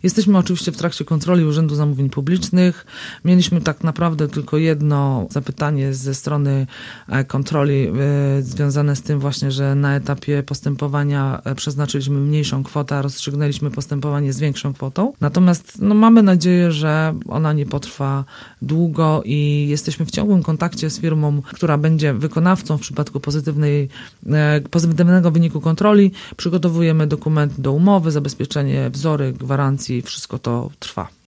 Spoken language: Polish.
Jesteśmy oczywiście w trakcie kontroli Urzędu Zamówień Publicznych. Mieliśmy tak naprawdę tylko jedno zapytanie ze strony kontroli związane z tym właśnie, że na etapie postępowania przeznaczyliśmy mniejszą kwotę, a rozstrzygnęliśmy postępowanie z większą kwotą. Natomiast mamy nadzieję, że ona nie potrwa długo i jesteśmy w ciągłym kontakcie z firmą, która będzie wykonawcą w przypadku pozytywnego wyniku kontroli. Przygotowujemy dokument do umowy, zabezpieczenie, wzory, gwarancji, wszystko to trwa.